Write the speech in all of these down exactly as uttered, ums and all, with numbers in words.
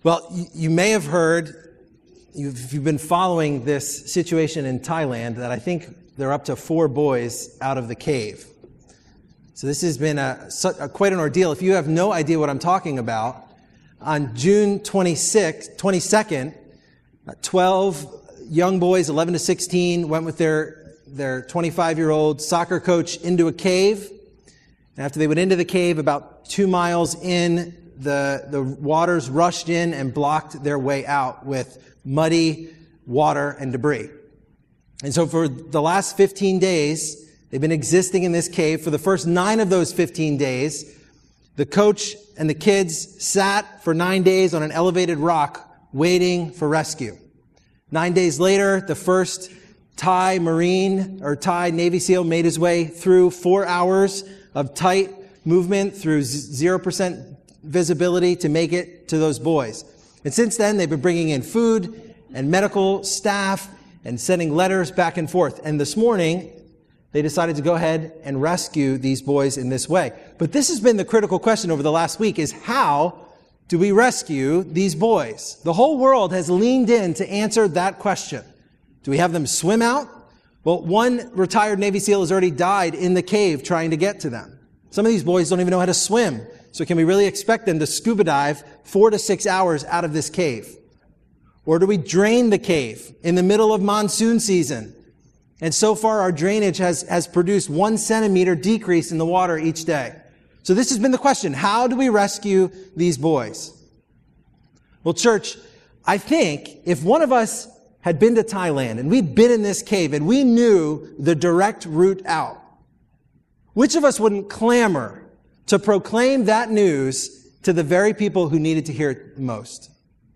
Well, you, you may have heard, you've, if you've been following this situation in Thailand, that I think they're up to four boys out of the cave. So this has been a, a quite an ordeal. If you have no idea what I'm talking about, on June twenty-sixth, twenty-second, twelve young boys, eleven to sixteen, went with their, their twenty-five-year-old soccer coach into a cave. And after they went into the cave, about two miles in, the, the waters rushed in and blocked their way out with muddy water and debris. And so for the last fifteen days, they've been existing in this cave. For the first nine of those fifteen days, the coach and the kids sat for nine days on an elevated rock waiting for rescue. Nine days later, the first Thai Marine or Thai Navy SEAL made his way through four hours of tight movement through zero percent visibility to make it to those boys. And since then, they've been bringing in food and medical staff and sending letters back and forth. And this morning, they decided to go ahead and rescue these boys in this way. But this has been the critical question over the last week, is how do we rescue these boys? The whole world has leaned in to answer that question. Do we have them swim out? Well, one retired Navy SEAL has already died in the cave trying to get to them. Some of these boys don't even know how to swim. So can we really expect them to scuba dive four to six hours out of this cave? Or do we drain the cave in the middle of monsoon season? And so far, our drainage has, has produced one centimeter decrease in the water each day. So this has been the question. How do we rescue these boys? Well, church, I think if one of us had been to Thailand and we'd been in this cave and we knew the direct route out, which of us wouldn't clamor to proclaim that news to the very people who needed to hear it most?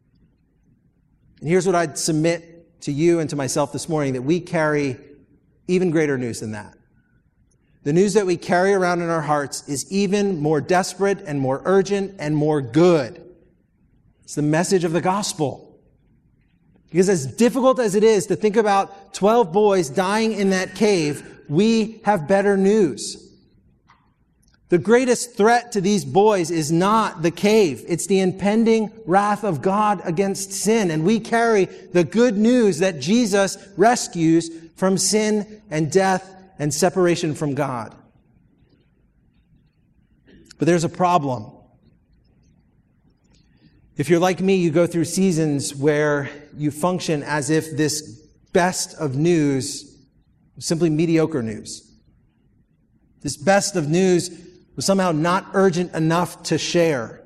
And here's what I'd submit to you and to myself this morning, that we carry even greater news than that. The news that we carry around in our hearts is even more desperate and more urgent and more good. It's the message of the gospel. Because as difficult as it is to think about twelve boys dying in that cave, we have better news. The greatest threat to these boys is not the cave. It's the impending wrath of God against sin. And we carry the good news that Jesus rescues from sin and death and separation from God. But there's a problem. If you're like me, you go through seasons where you function as if this best of news was simply mediocre news. This best of news was somehow not urgent enough to share.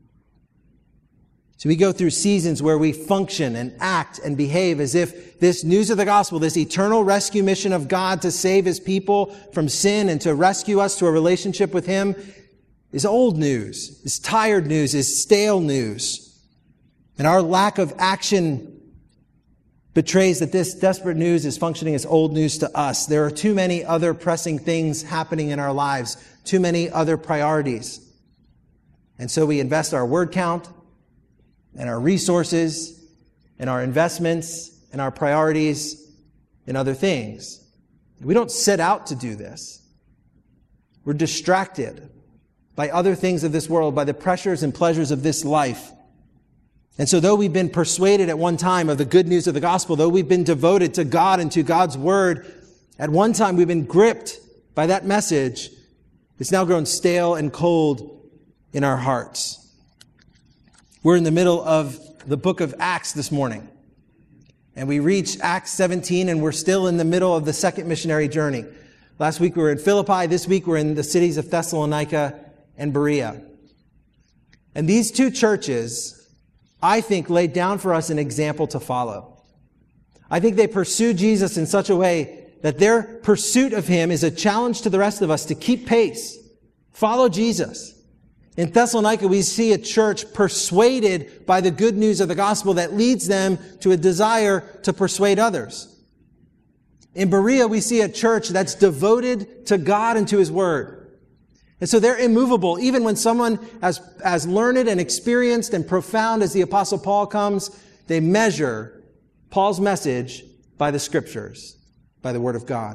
So we go through seasons where we function and act and behave as if this news of the gospel, this eternal rescue mission of God to save His people from sin and to rescue us to a relationship with Him, is old news, is tired news, is stale news. And our lack of action betrays that this desperate news is functioning as old news to us. There are too many other pressing things happening in our lives, too many other priorities. And so we invest our word count and our resources and our investments and our priorities in other things. We don't set out to do this. We're distracted by other things of this world, by the pressures and pleasures of this life. And so though we've been persuaded at one time of the good news of the gospel, though we've been devoted to God and to God's word, at one time we've been gripped by that message. It's now grown stale and cold in our hearts. We're in the middle of the book of Acts this morning. And we reach Acts seventeen, and we're still in the middle of the second missionary journey. Last week we were in Philippi. This week we're in the cities of Thessalonica and Berea. And these two churches, I think, laid down for us an example to follow. I think they pursued Jesus in such a way that their pursuit of Him is a challenge to the rest of us to keep pace, follow Jesus. In Thessalonica, we see a church persuaded by the good news of the gospel that leads them to a desire to persuade others. In Berea, we see a church that's devoted to God and to His word. And so they're immovable. Even when someone as, as learned and experienced and profound as the Apostle Paul comes, they measure Paul's message by the Scriptures, by the Word of God.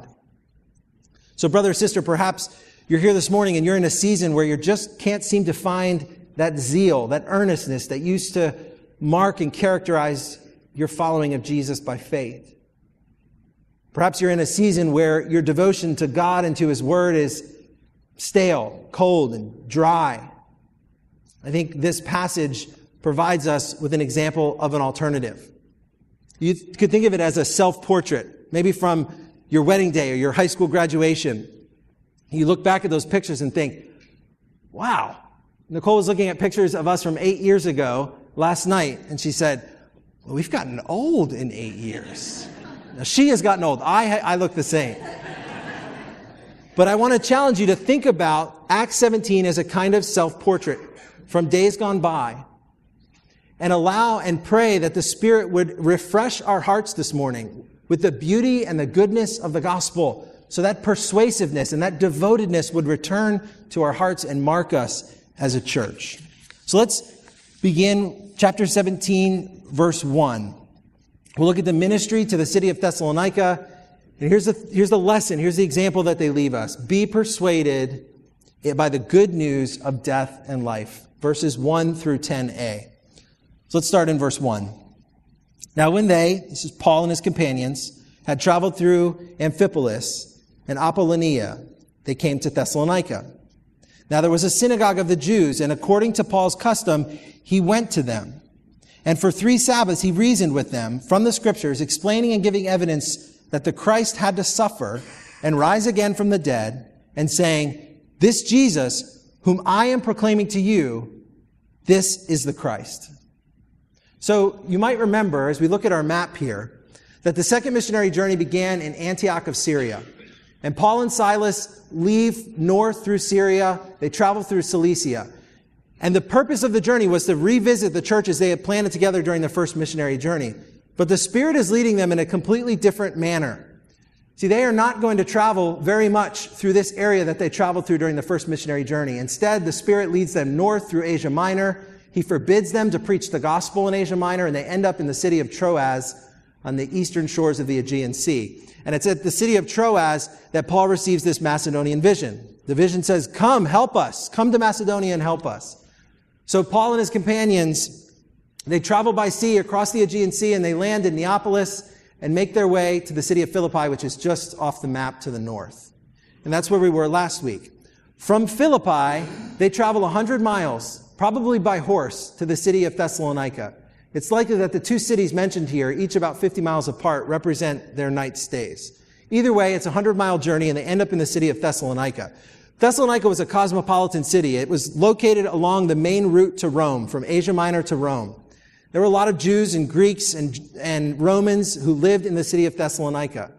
So brother or sister, perhaps you're here this morning and you're in a season where you just can't seem to find that zeal, that earnestness that used to mark and characterize your following of Jesus by faith. Perhaps you're in a season where your devotion to God and to His Word is stale, cold, and dry. I think this passage provides us with an example of an alternative. You could think of it as a self-portrait, maybe from your wedding day or your high school graduation. You look back at those pictures and think, wow. Nicole was looking at pictures of us from eight years ago last night, and she said, well, we've gotten old in eight years. Now, she has gotten old. I, I look the same. But I want to challenge you to think about Acts seventeen as a kind of self-portrait from days gone by, and allow and pray that the Spirit would refresh our hearts this morning with the beauty and the goodness of the gospel, so that persuasiveness and that devotedness would return to our hearts and mark us as a church. So let's begin chapter seventeen, verse one. We'll look at the ministry to the city of Thessalonica. And here's the, here's the lesson. Here's the example that they leave us. Be persuaded by the good news of death and life. Verses one through ten a. So let's start in verse one. Now when they, this is Paul and his companions, had traveled through Amphipolis and Apollonia, they came to Thessalonica. Now there was a synagogue of the Jews, and according to Paul's custom, he went to them. And for three Sabbaths he reasoned with them from the Scriptures, explaining and giving evidence that the Christ had to suffer and rise again from the dead, and saying, this Jesus, whom I am proclaiming to you, this is the Christ. So you might remember, as we look at our map here, that the second missionary journey began in Antioch of Syria. And Paul and Silas leave north through Syria. They travel through Cilicia. And the purpose of the journey was to revisit the churches they had planted together during the first missionary journey. But the Spirit is leading them in a completely different manner. See, they are not going to travel very much through this area that they traveled through during the first missionary journey. Instead, the Spirit leads them north through Asia Minor. He forbids them to preach the gospel in Asia Minor, and they end up in the city of Troas on the eastern shores of the Aegean Sea. And it's at the city of Troas that Paul receives this Macedonian vision. The vision says, come, help us. Come to Macedonia and help us. So Paul and his companions, they travel by sea across the Aegean Sea, and they land in Neapolis and make their way to the city of Philippi, which is just off the map to the north. And that's where we were last week. From Philippi, they travel one hundred miles, probably by horse, to the city of Thessalonica. It's likely that the two cities mentioned here, each about fifty miles apart, represent their night stays. Either way, it's a hundred-mile journey, and they end up in the city of Thessalonica. Thessalonica was a cosmopolitan city. It was located along the main route to Rome, from Asia Minor to Rome. There were a lot of Jews and Greeks and, and Romans who lived in the city of Thessalonica.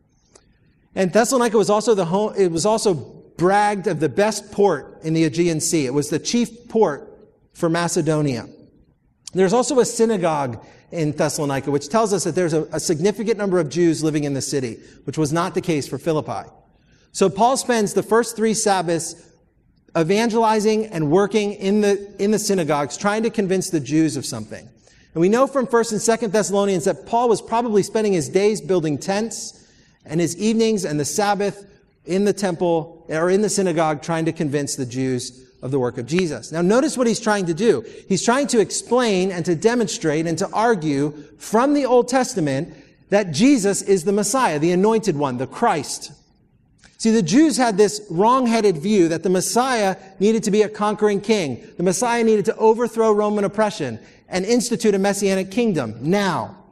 And Thessalonica was also the home, it was also bragged of the best port in the Aegean Sea. It was the chief port for Macedonia. There's also a synagogue in Thessalonica, which tells us that there's a, a significant number of Jews living in the city, which was not the case for Philippi. So Paul spends the first three Sabbaths evangelizing and working in the, in the synagogues, trying to convince the Jews of something. And we know from First and Second Thessalonians that Paul was probably spending his days building tents and his evenings and the Sabbath in the temple or in the synagogue trying to convince the Jews of the work of Jesus. Now notice what he's trying to do. He's trying to explain and to demonstrate and to argue from the Old Testament that Jesus is the Messiah, the anointed one, the Christ. See, the Jews had this wrong-headed view that the Messiah needed to be a conquering king. The Messiah needed to overthrow Roman oppression and institute a messianic kingdom now.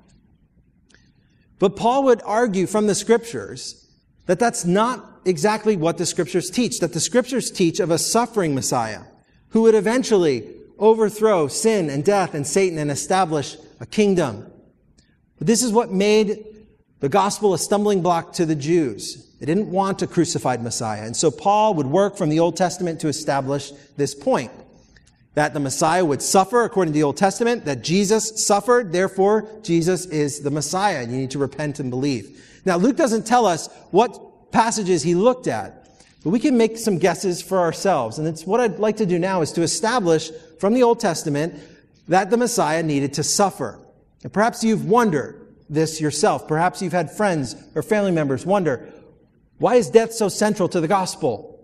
But Paul would argue from the Scriptures that that's not exactly what the Scriptures teach, that the Scriptures teach of a suffering Messiah who would eventually overthrow sin and death and Satan and establish a kingdom. But this is what made the gospel a stumbling block to the Jews. They didn't want a crucified Messiah. And so Paul would work from the Old Testament to establish this point, that the Messiah would suffer according to the Old Testament, that Jesus suffered, therefore Jesus is the Messiah, and you need to repent and believe. Now, Luke doesn't tell us what passages he looked at, but we can make some guesses for ourselves. And it's what I'd like to do now is to establish from the Old Testament that the Messiah needed to suffer. And perhaps you've wondered this yourself. Perhaps you've had friends or family members wonder, why is death so central to the gospel?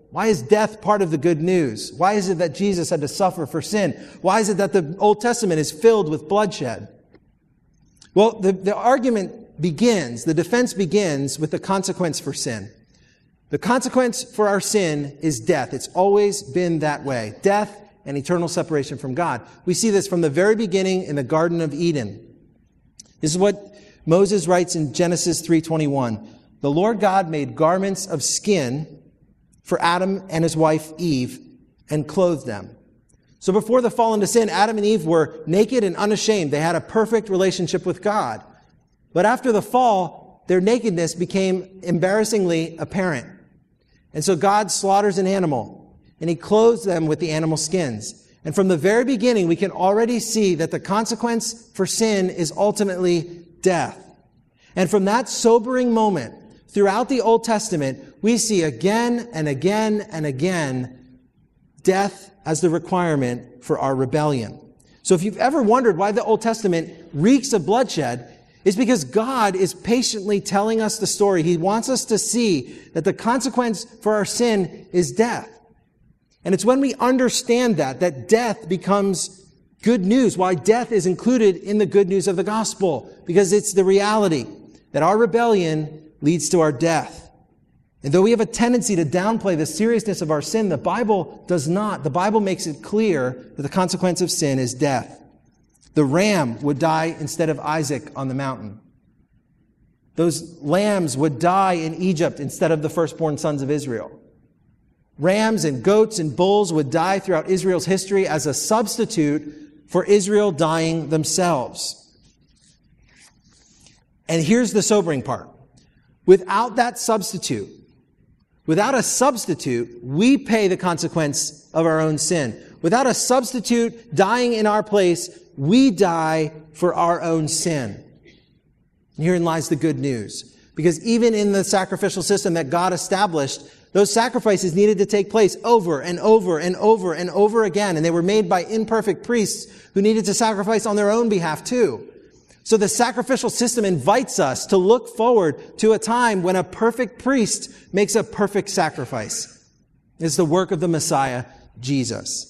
Why is death part of the good news? Why is it that Jesus had to suffer for sin? Why is it that the Old Testament is filled with bloodshed? Well, the, the argument begins, the defense begins with the consequence for sin. The consequence for our sin is death. It's always been that way. Death and eternal separation from God. We see this from the very beginning in the Garden of Eden. This is what Moses writes in Genesis three twenty-one. The Lord God made garments of skin for Adam and his wife Eve and clothed them. So before the fall into sin, Adam and Eve were naked and unashamed. They had a perfect relationship with God. But after the fall, their nakedness became embarrassingly apparent. And so God slaughters an animal, and he clothes them with the animal skins. And from the very beginning, we can already see that the consequence for sin is ultimately death. And from that sobering moment, throughout the Old Testament, we see again and again and again death as the requirement for our rebellion. So if you've ever wondered why the Old Testament reeks of bloodshed, it's because God is patiently telling us the story. He wants us to see that the consequence for our sin is death. And it's when we understand that, that death becomes good news, why death is included in the good news of the gospel, because it's the reality that our rebellion leads to our death. And though we have a tendency to downplay the seriousness of our sin, the Bible does not. The Bible makes it clear that the consequence of sin is death. The ram would die instead of Isaac on the mountain. Those lambs would die in Egypt instead of the firstborn sons of Israel. Rams and goats and bulls would die throughout Israel's history as a substitute for Israel dying themselves. And here's the sobering part. Without that substitute, without a substitute, we pay the consequence of our own sin. Without a substitute dying in our place, we die for our own sin. And herein lies the good news. Because even in the sacrificial system that God established, those sacrifices needed to take place over and over and over and over again. And they were made by imperfect priests who needed to sacrifice on their own behalf too. So the sacrificial system invites us to look forward to a time when a perfect priest makes a perfect sacrifice. It's the work of the Messiah, Jesus.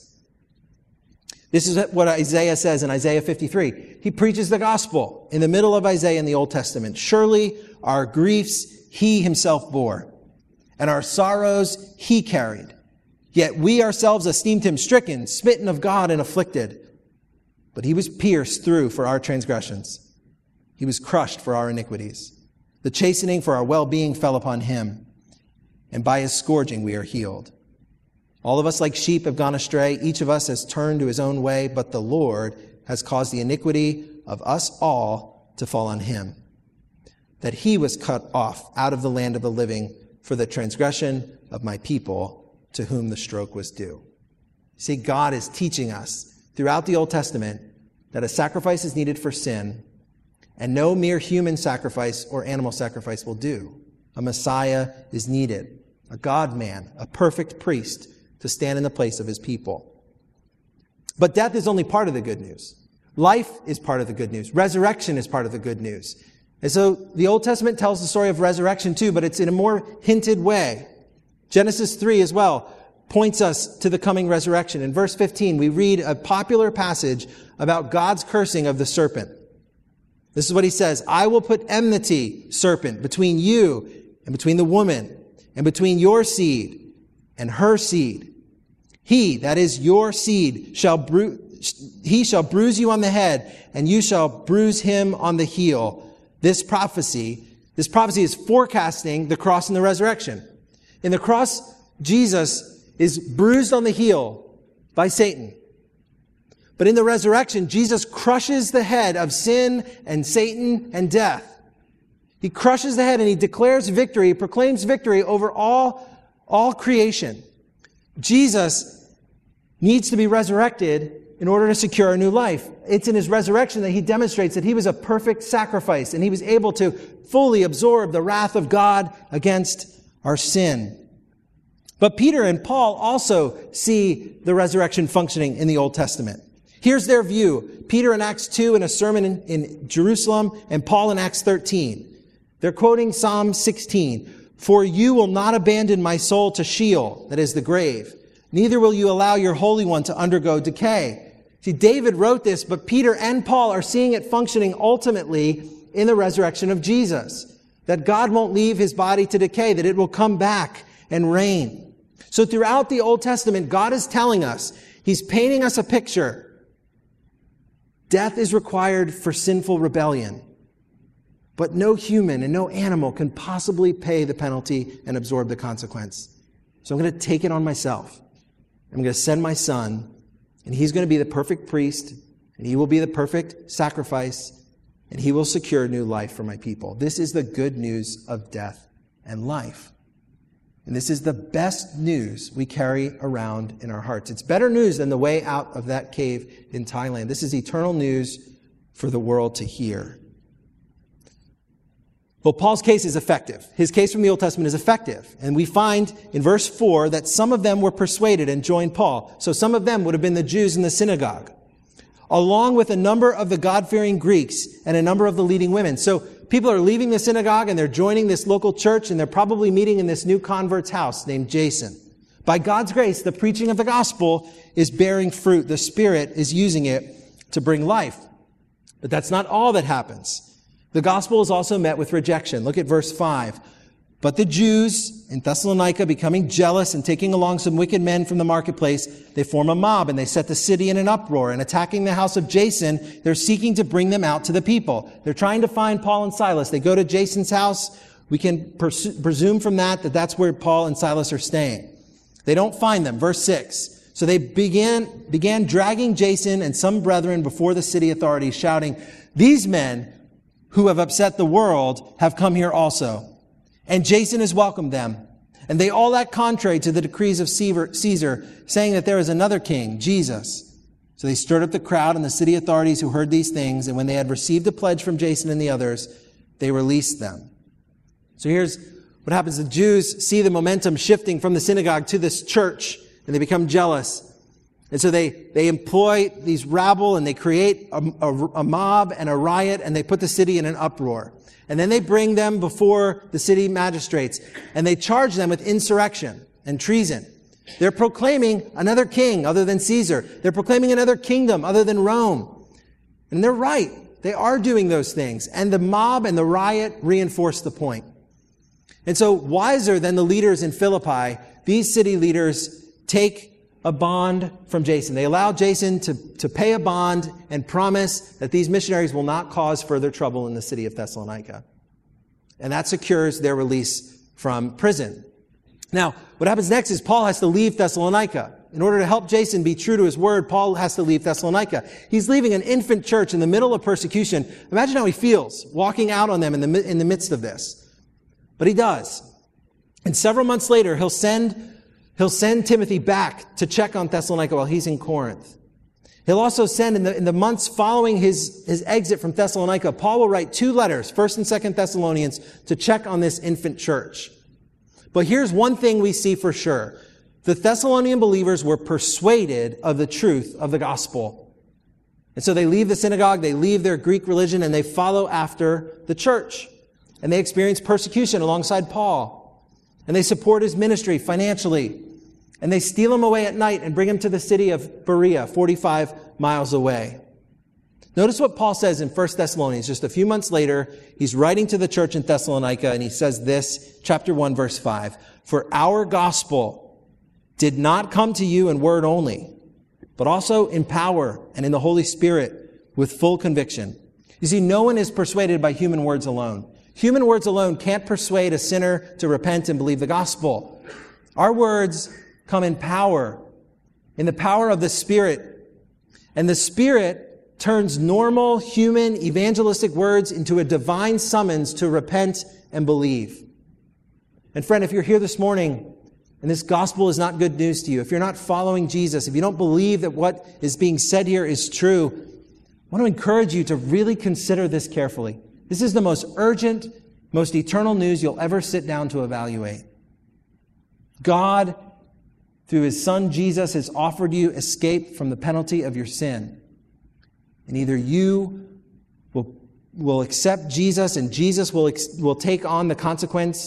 This is what Isaiah says in Isaiah fifty-three. He preaches the gospel in the middle of Isaiah in the Old Testament. Surely our griefs he himself bore, and our sorrows he carried. Yet we ourselves esteemed him stricken, smitten of God, and afflicted. But he was pierced through for our transgressions. He was crushed for our iniquities. The chastening for our well-being fell upon him, and by his scourging we are healed. All of us like sheep have gone astray. Each of us has turned to his own way, but the Lord has caused the iniquity of us all to fall on him, that he was cut off out of the land of the living for the transgression of my people, to whom the stroke was due. See, God is teaching us throughout the Old Testament that a sacrifice is needed for sin, and no mere human sacrifice or animal sacrifice will do. A Messiah is needed, a God-man, a perfect priest to stand in the place of his people. But death is only part of the good news. Life is part of the good news. Resurrection is part of the good news. And so the Old Testament tells the story of resurrection too, but it's in a more hinted way. Genesis three as well points us to the coming resurrection. In verse fifteen, we read a popular passage about God's cursing of the serpent. This is what he says: I will put enmity, serpent, between you and between the woman, and between your seed and her seed. He, that is your seed, shall bru- he shall bruise you on the head, and you shall bruise him on the heel. This prophecy, this prophecy is forecasting the cross and the resurrection. In the cross, Jesus is bruised on the heel by Satan. But in the resurrection, Jesus crushes the head of sin and Satan and death. He crushes the head and he declares victory, he proclaims victory over all, all creation. Jesus needs to be resurrected in order to secure a new life. It's in his resurrection that he demonstrates that he was a perfect sacrifice and he was able to fully absorb the wrath of God against our sin. But Peter and Paul also see the resurrection functioning in the Old Testament. Here's their view. Peter in Acts two in a sermon in, in Jerusalem, and Paul in Acts thirteen. They're quoting Psalm sixteen. For you will not abandon my soul to Sheol, that is the grave. Neither will you allow your Holy One to undergo decay. See, David wrote this, but Peter and Paul are seeing it functioning ultimately in the resurrection of Jesus. That God won't leave his body to decay, that it will come back and reign. So throughout the Old Testament, God is telling us, he's painting us a picture. Death is required for sinful rebellion. But no human and no animal can possibly pay the penalty and absorb the consequence. So I'm going to take it on myself. I'm going to send my son, and he's going to be the perfect priest, and he will be the perfect sacrifice, and he will secure new life for my people. This is the good news of death and life. And this is the best news we carry around in our hearts. It's better news than the way out of that cave in Thailand. This is eternal news for the world to hear. Well, Paul's case is effective. His case from the Old Testament is effective. And we find in verse four that some of them were persuaded and joined Paul. So some of them would have been the Jews in the synagogue, along with a number of the God-fearing Greeks and a number of the leading women. So people are leaving the synagogue and they're joining this local church, and they're probably meeting in this new convert's house named Jason. By God's grace, the preaching of the gospel is bearing fruit. The Spirit is using it to bring life. But that's not all that happens. The gospel is also met with rejection. Look at verse five. But the Jews in Thessalonica, becoming jealous and taking along some wicked men from the marketplace, they form a mob and they set the city in an uproar. And attacking the house of Jason, they're seeking to bring them out to the people. They're trying to find Paul and Silas. They go to Jason's house. We can pers- presume from that that that's where Paul and Silas are staying. They don't find them. Verse six. So they began, began dragging Jason and some brethren before the city authorities, shouting, "These men who have upset the world have come here also. And Jason has welcomed them. And they all act contrary to the decrees of Caesar, saying that there is another king, Jesus." So they stirred up the crowd and the city authorities who heard these things. And when they had received a pledge from Jason and the others, they released them. So here's what happens. The Jews see the momentum shifting from the synagogue to this church, and they become jealous. And so they, they employ these rabble, and they create a, a, a mob and a riot, and they put the city in an uproar. And then they bring them before the city magistrates, and they charge them with insurrection and treason. They're proclaiming another king other than Caesar. They're proclaiming another kingdom other than Rome. And they're right. They are doing those things. And the mob and the riot reinforce the point. And so, wiser than the leaders in Philippi, these city leaders take a bond from Jason. They allow Jason to, to pay a bond and promise that these missionaries will not cause further trouble in the city of Thessalonica. And that secures their release from prison. Now, what happens next is Paul has to leave Thessalonica. In order to help Jason be true to his word, Paul has to leave Thessalonica. He's leaving an infant church in the middle of persecution. Imagine how he feels walking out on them in the, in the midst of this. But he does. And several months later, he'll send He'll send Timothy back to check on Thessalonica while he's in Corinth. He'll also send, in the, in the months following his, his exit from Thessalonica, Paul will write two letters, First and Second Thessalonians, to check on this infant church. But here's one thing we see for sure. The Thessalonian believers were persuaded of the truth of the gospel. And so they leave the synagogue, they leave their Greek religion, and they follow after the church. And they experience persecution alongside Paul. And they support his ministry financially. And they steal him away at night and bring him to the city of Berea, forty-five miles away. Notice what Paul says in First Thessalonians. Just a few months later, he's writing to the church in Thessalonica, and he says this, chapter one, verse five. "For our gospel did not come to you in word only, but also in power and in the Holy Spirit with full conviction." You see, no one is persuaded by human words alone. Human words alone can't persuade a sinner to repent and believe the gospel. Our words come in power, in the power of the Spirit. And the Spirit turns normal human evangelistic words into a divine summons to repent and believe. And friend, if you're here this morning and this gospel is not good news to you, if you're not following Jesus, if you don't believe that what is being said here is true, I want to encourage you to really consider this carefully. This is the most urgent, most eternal news you'll ever sit down to evaluate. God, through His Son Jesus, has offered you escape from the penalty of your sin. And either you will, will accept Jesus and Jesus will, will take on the consequence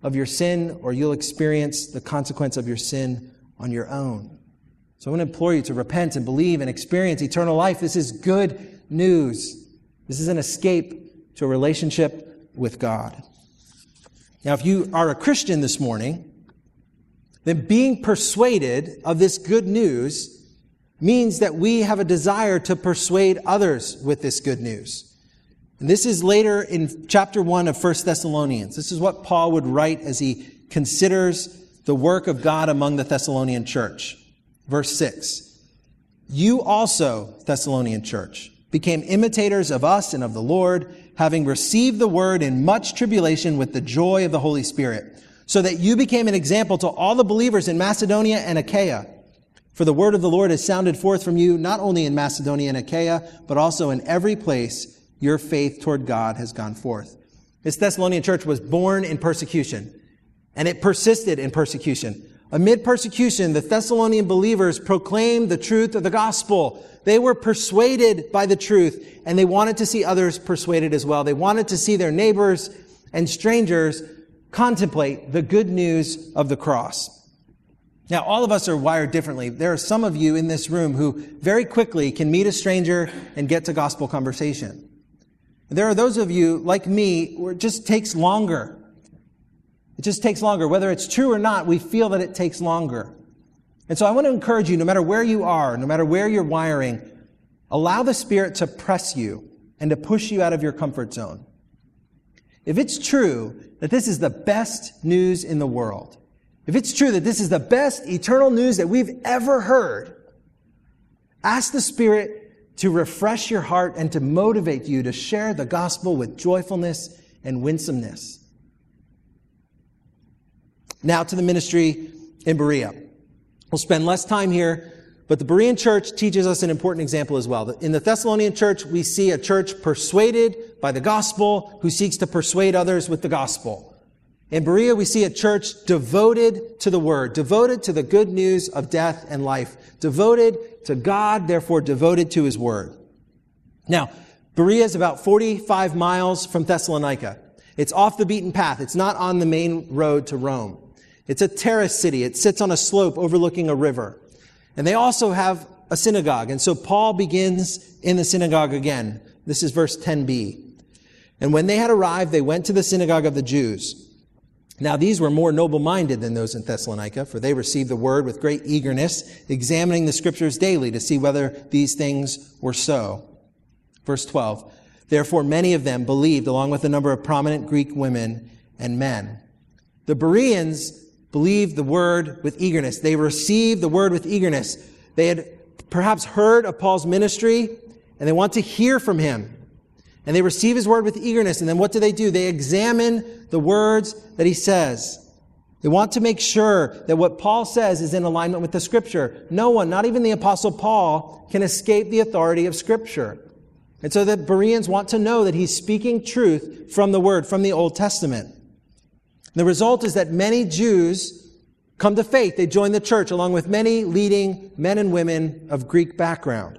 of your sin, or you'll experience the consequence of your sin on your own. So I want to implore you to repent and believe and experience eternal life. This is good news. This is an escape to a relationship with God. Now, if you are a Christian this morning, then being persuaded of this good news means that we have a desire to persuade others with this good news. And this is later in chapter one of First Thessalonians. This is what Paul would write as he considers the work of God among the Thessalonian church. Verse six, "You also, Thessalonian church, became imitators of us and of the Lord, having received the word in much tribulation with the joy of the Holy Spirit, so that you became an example to all the believers in Macedonia and Achaia. For the word of the Lord has sounded forth from you, not only in Macedonia and Achaia, but also in every place your faith toward God has gone forth." This Thessalonian church was born in persecution, and it persisted in persecution. Amid persecution, the Thessalonian believers proclaimed the truth of the gospel. They were persuaded by the truth, and they wanted to see others persuaded as well. They wanted to see their neighbors and strangers contemplate the good news of the cross. Now, all of us are wired differently. There are some of you in this room who very quickly can meet a stranger and get to gospel conversation. There are those of you, like me, where it just takes longer. It just takes longer. Whether it's true or not, we feel that it takes longer. And so I want to encourage you, no matter where you are, no matter where you're wiring, allow the Spirit to press you and to push you out of your comfort zone. If it's true that this is the best news in the world, if it's true that this is the best eternal news that we've ever heard, ask the Spirit to refresh your heart and to motivate you to share the gospel with joyfulness and winsomeness. Now to the ministry in Berea. We'll spend less time here, but the Berean church teaches us an important example as well. In the Thessalonian church, we see a church persuaded by the gospel who seeks to persuade others with the gospel. In Berea, we see a church devoted to the word, devoted to the good news of death and life, devoted to God, therefore devoted to his word. Now, Berea is about forty-five miles from Thessalonica. It's off the beaten path. It's not on the main road to Rome. It's a terrace city. It sits on a slope overlooking a river. And they also have a synagogue. And so Paul begins in the synagogue again. This is verse ten b. "And when they had arrived, they went to the synagogue of the Jews. Now these were more noble-minded than those in Thessalonica, for they received the word with great eagerness, examining the scriptures daily to see whether these things were so." Verse twelve, "Therefore many of them believed, along with a number of prominent Greek women and men." The Bereans believed the word with eagerness. They received the word with eagerness. They had perhaps heard of Paul's ministry, and they want to hear from him. And they receive his word with eagerness. And then what do they do? They examine the words that he says. They want to make sure that what Paul says is in alignment with the Scripture. No one, not even the Apostle Paul, can escape the authority of Scripture. And so the Bereans want to know that he's speaking truth from the Word, from the Old Testament. The result is that many Jews come to faith. They join the church along with many leading men and women of Greek background.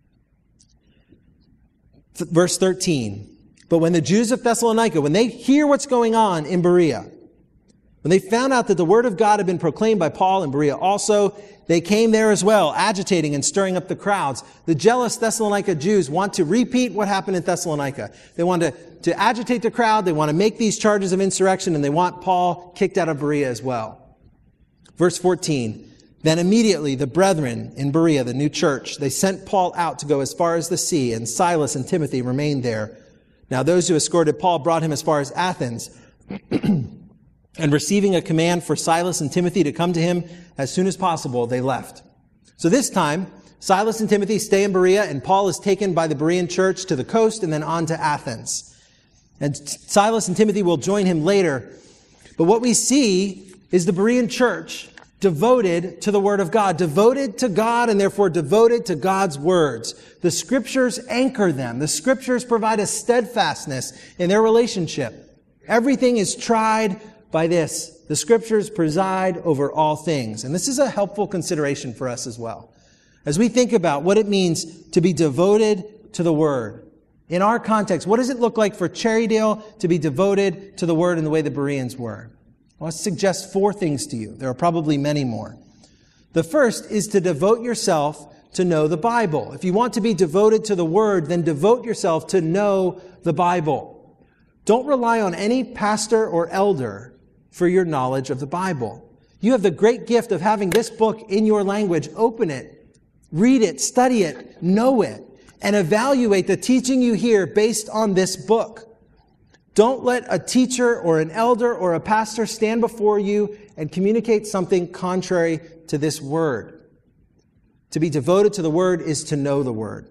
Verse thirteen, "But when the Jews of Thessalonica, when they hear what's going on in Berea, when they found out that the word of God had been proclaimed by Paul in Berea also, they came there as well, agitating and stirring up the crowds." The jealous Thessalonica Jews want to repeat what happened in Thessalonica. They want to, to agitate the crowd. They want to make these charges of insurrection, and they want Paul kicked out of Berea as well. Verse fourteen, "Then immediately the brethren in Berea, the new church, they sent Paul out to go as far as the sea, and Silas and Timothy remained there. Now those who escorted Paul brought him as far as Athens, and receiving a command for Silas and Timothy to come to him as soon as possible, they left." So this time, Silas and Timothy stay in Berea, and Paul is taken by the Berean church to the coast and then on to Athens. And Silas and Timothy will join him later. But what we see is the Berean church devoted to the Word of God, devoted to God and therefore devoted to God's words. The Scriptures anchor them. The Scriptures provide a steadfastness in their relationship. Everything is tried by this. The Scriptures preside over all things. And this is a helpful consideration for us as well. As we think about what it means to be devoted to the Word. In our context, what does it look like for Cherrydale to be devoted to the Word in the way the Bereans were? I want to suggest four things to you. There are probably many more. The first is to devote yourself to know the Bible. If you want to be devoted to the Word, then devote yourself to know the Bible. Don't rely on any pastor or elder for your knowledge of the Bible. You have the great gift of having this book in your language. Open it, read it, study it, know it, and evaluate the teaching you hear based on this book. Don't let a teacher or an elder or a pastor stand before you and communicate something contrary to this Word. To be devoted to the Word is to know the Word.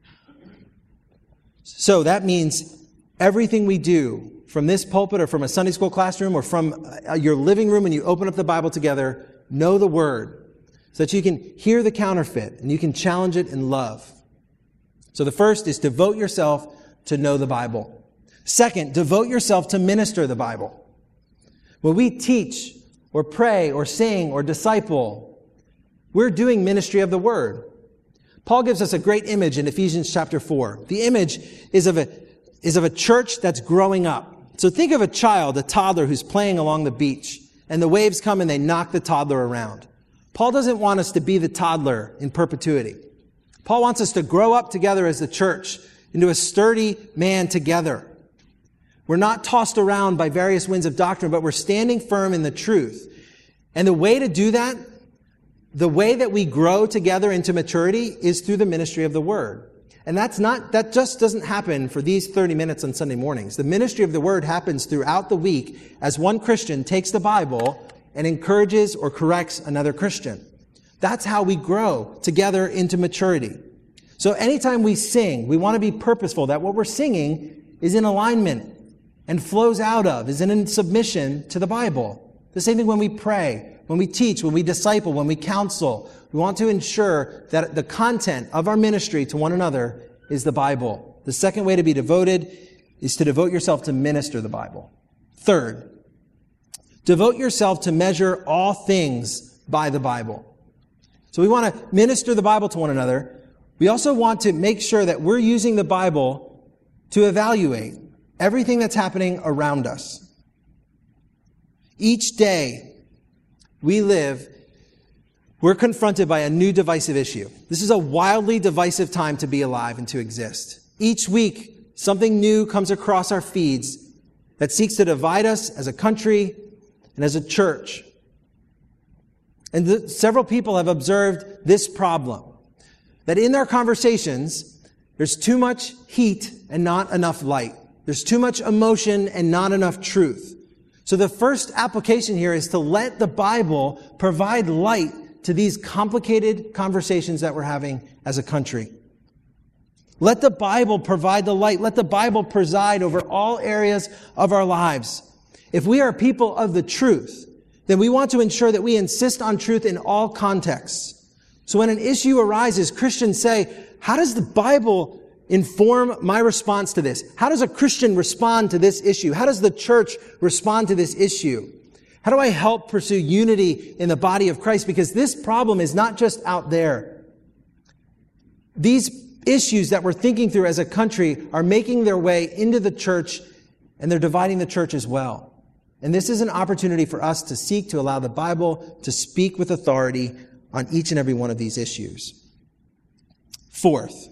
So that means everything we do, from this pulpit or from a Sunday school classroom or from your living room when you open up the Bible together, know the Word so that you can hear the counterfeit and you can challenge it in love. So the first is devote yourself to know the Bible. Second, devote yourself to minister the Bible. When we teach or pray or sing or disciple, we're doing ministry of the Word. Paul gives us a great image in Ephesians chapter four. The image is of a, is of a church that's growing up. So think of a child, a toddler who's playing along the beach, and the waves come and they knock the toddler around. Paul doesn't want us to be the toddler in perpetuity. Paul wants us to grow up together as the church into a sturdy man together. We're not tossed around by various winds of doctrine, but we're standing firm in the truth. And the way to do that, the way that we grow together into maturity is through the ministry of the Word. And that's not, that just doesn't happen for these thirty minutes on Sunday mornings. The ministry of the Word happens throughout the week as one Christian takes the Bible and encourages or corrects another Christian. That's how we grow together into maturity. So anytime we sing, we want to be purposeful that what we're singing is in alignment and flows out of, is in submission to the Bible. The same thing when we pray, when we teach, when we disciple, when we counsel. We want to ensure that the content of our ministry to one another is the Bible. The second way to be devoted is to devote yourself to minister the Bible. Third, devote yourself to measure all things by the Bible. So we want to minister the Bible to one another. We also want to make sure that we're using the Bible to evaluate everything that's happening around us. Each day we live, we're confronted by a new divisive issue. This is a wildly divisive time to be alive and to exist. Each week, something new comes across our feeds that seeks to divide us as a country and as a church. And the, several people have observed this problem, that in their conversations, there's too much heat and not enough light. There's too much emotion and not enough truth. So the first application here is to let the Bible provide light to these complicated conversations that we're having as a country. Let the Bible provide the light. Let the Bible preside over all areas of our lives. If we are people of the truth, then we want to ensure that we insist on truth in all contexts. So when an issue arises, Christians say, how does the Bible inform my response to this? How does a Christian respond to this issue? How does the church respond to this issue? How do I help pursue unity in the body of Christ? Because this problem is not just out there. These issues that we're thinking through as a country are making their way into the church, and they're dividing the church as well. And this is an opportunity for us to seek to allow the Bible to speak with authority on each and every one of these issues. Fourth,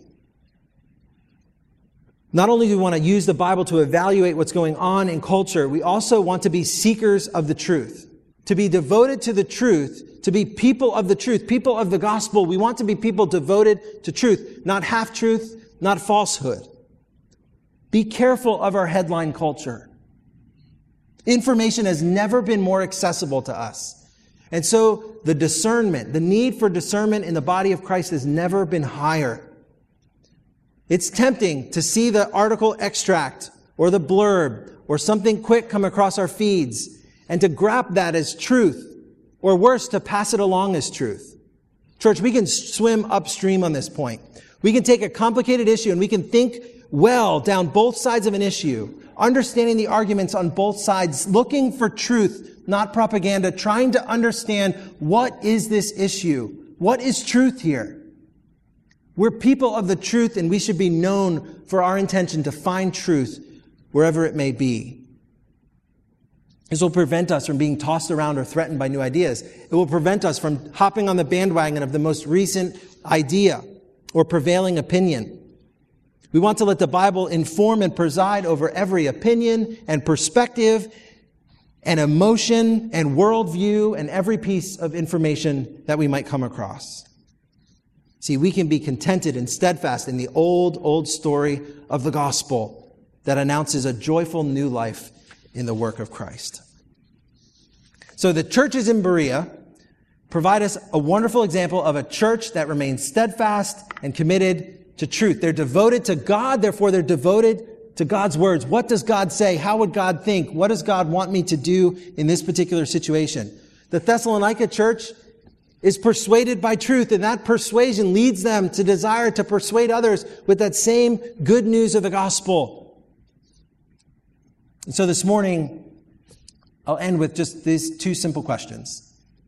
not only do we want to use the Bible to evaluate what's going on in culture, we also want to be seekers of the truth. To be devoted to the truth, to be people of the truth, people of the gospel. We want to be people devoted to truth, not half-truth, not falsehood. Be careful of our headline culture. Information has never been more accessible to us. And so the discernment, the need for discernment in the body of Christ has never been higher. It's tempting to see the article extract or the blurb or something quick come across our feeds and to grab that as truth, or worse, to pass it along as truth. Church, we can swim upstream on this point. We can take a complicated issue and we can think well down both sides of an issue, understanding the arguments on both sides, looking for truth, not propaganda, trying to understand what is this issue? What is truth here? We're people of the truth, and we should be known for our intention to find truth wherever it may be. This will prevent us from being tossed around or threatened by new ideas. It will prevent us from hopping on the bandwagon of the most recent idea or prevailing opinion. We want to let the Bible inform and preside over every opinion and perspective and emotion and worldview and every piece of information that we might come across. See, we can be contented and steadfast in the old, old story of the gospel that announces a joyful new life in the work of Christ. So the churches in Berea provide us a wonderful example of a church that remains steadfast and committed to truth. They're devoted to God, therefore they're devoted to God's words. What does God say? How would God think? What does God want me to do in this particular situation? The Thessalonica church is persuaded by truth, and that persuasion leads them to desire to persuade others with that same good news of the gospel. And so this morning, I'll end with just these two simple questions.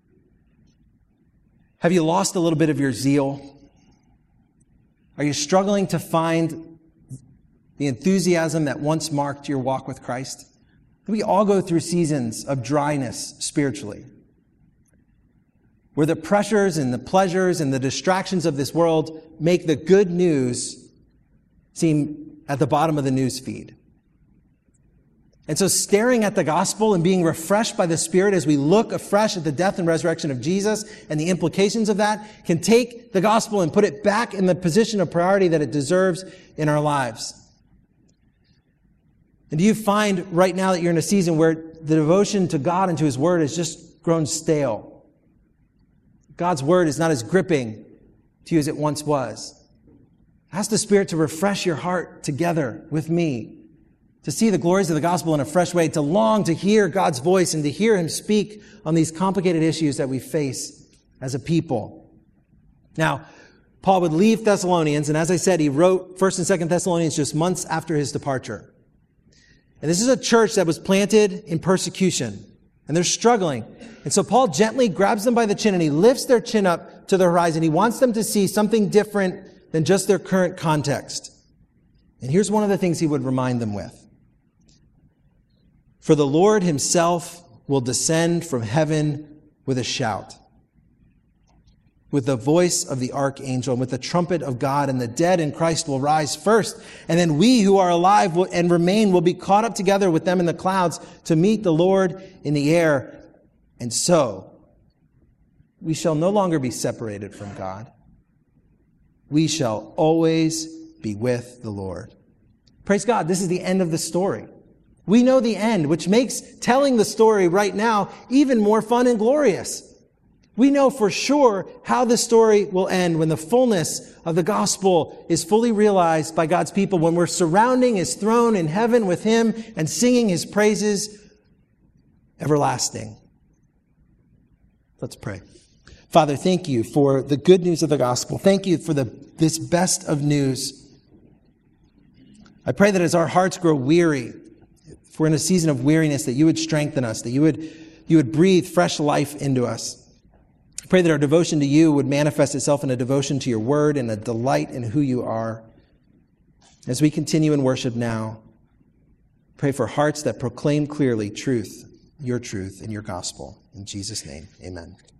Have you lost a little bit of your zeal? Are you struggling to find the enthusiasm that once marked your walk with Christ? We all go through seasons of dryness spiritually, where the pressures and the pleasures and the distractions of this world make the good news seem at the bottom of the news feed. And so staring at the gospel and being refreshed by the Spirit as we look afresh at the death and resurrection of Jesus and the implications of that can take the gospel and put it back in the position of priority that it deserves in our lives. And do you find right now that you're in a season where the devotion to God and to His Word has just grown stale? God's Word is not as gripping to you as it once was. Ask the Spirit to refresh your heart together with me, to see the glories of the gospel in a fresh way, to long to hear God's voice and to hear Him speak on these complicated issues that we face as a people. Now, Paul would leave Thessalonians, and as I said, he wrote First and Second Thessalonians just months after his departure. And this is a church that was planted in persecution, and they're struggling. And so Paul gently grabs them by the chin, and he lifts their chin up to the horizon. He wants them to see something different than just their current context. And here's one of the things he would remind them with. For the Lord Himself will descend from heaven with a shout, with the voice of the archangel, and with the trumpet of God, and the dead in Christ will rise first. And then we who are alive will, and remain will be caught up together with them in the clouds to meet the Lord in the air. And so we shall no longer be separated from God. We shall always be with the Lord. Praise God, this is the end of the story. We know the end, which makes telling the story right now even more fun and glorious. We know for sure how the story will end when the fullness of the gospel is fully realized by God's people, when we're surrounding His throne in heaven with Him and singing His praises everlasting. Let's pray. Father, thank You for the good news of the gospel. Thank You for the this best of news. I pray that as our hearts grow weary, if we're in a season of weariness, that You would strengthen us, that You would, you would breathe fresh life into us. I pray that our devotion to You would manifest itself in a devotion to Your word and a delight in who You are. As we continue in worship now, pray for hearts that proclaim clearly truth, Your truth, and Your gospel. In Jesus' name, amen.